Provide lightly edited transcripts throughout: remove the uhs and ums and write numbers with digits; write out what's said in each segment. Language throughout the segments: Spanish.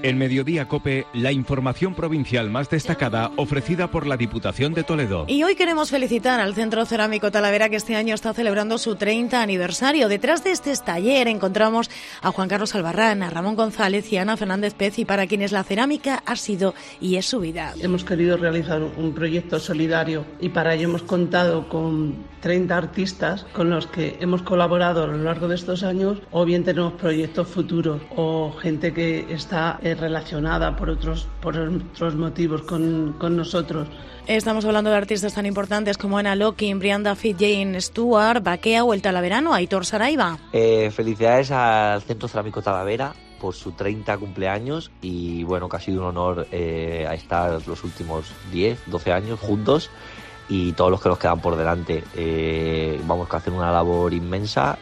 En Mediodía COPE, la información provincial más destacada ofrecida por la Diputación de Toledo. Y hoy queremos felicitar al Centro Cerámico Talavera, que este año está celebrando su 30 aniversario. Detrás de este taller encontramos a Juan Carlos Albarrán, a Ramón González y a Ana Fernández Pez, y para quienes la cerámica ha sido y es su vida. Hemos querido realizar un proyecto solidario y para ello hemos contado con 30 artistas con los que hemos colaborado a lo largo de estos años, o bien tenemos proyectos futuros o gente que está relacionada por otros motivos con nosotros. Estamos hablando de artistas tan importantes como Ana Locking, Brianda Fit, Jane Stewart, Baquea o el talaverano Aitor Saraiva. Felicidades al Centro Cerámico Talavera por su 30 cumpleaños y bueno, que ha sido un honor estar los últimos 10, 12 años juntos y todos los que nos quedan por delante. Vamos a hacer una labor inmensa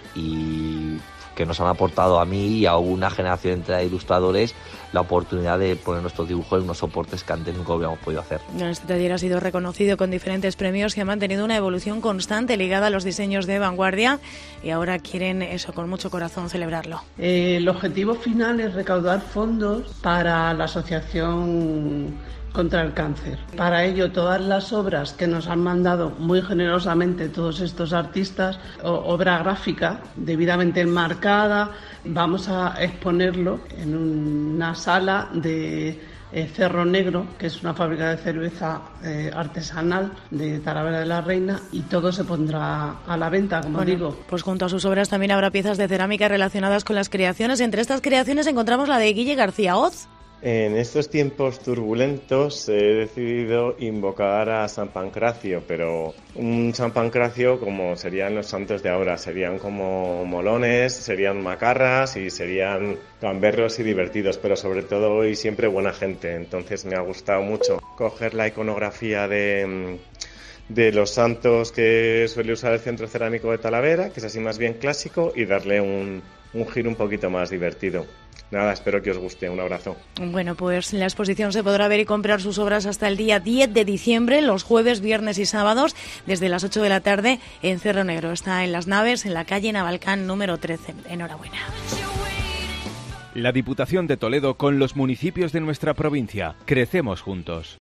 y que nos han aportado a mí y a una generación entera de ilustradores la oportunidad de poner nuestros dibujos en unos soportes que antes nunca hubiéramos podido hacer. Este taller ha sido reconocido con diferentes premios que han mantenido una evolución constante ligada a los diseños de vanguardia y ahora quieren eso con mucho corazón celebrarlo. El objetivo final es recaudar fondos para la asociación contra el cáncer. Para ello, todas las obras que nos han mandado muy generosamente todos estos artistas, obra gráfica debidamente enmarcada, vamos a exponerlo en una sala de Cerro Negro, que es una fábrica de cerveza artesanal de Talavera de la Reina, y todo se pondrá a la venta, como digo. Pues junto a sus obras también habrá piezas de cerámica relacionadas con las creaciones. Entre estas creaciones encontramos la de Guille García Oz. En estos tiempos turbulentos he decidido invocar a San Pancracio, pero un San Pancracio como serían los santos de ahora, serían como molones, serían macarras y serían gamberros y divertidos, pero sobre todo y siempre buena gente. Entonces me ha gustado mucho coger la iconografía de los santos que suele usar el Centro Cerámico de Talavera, que es así más bien clásico, y darle un giro un poquito más divertido. Nada, espero que os guste. Un abrazo. Bueno, pues la exposición se podrá ver y comprar sus obras hasta el día 10 de diciembre, los jueves, viernes y sábados, desde las 8 de la tarde en Cerro Negro. Está en Las Naves, en la calle Navalcán número 13. Enhorabuena. La Diputación de Toledo con los municipios de nuestra provincia. Crecemos juntos.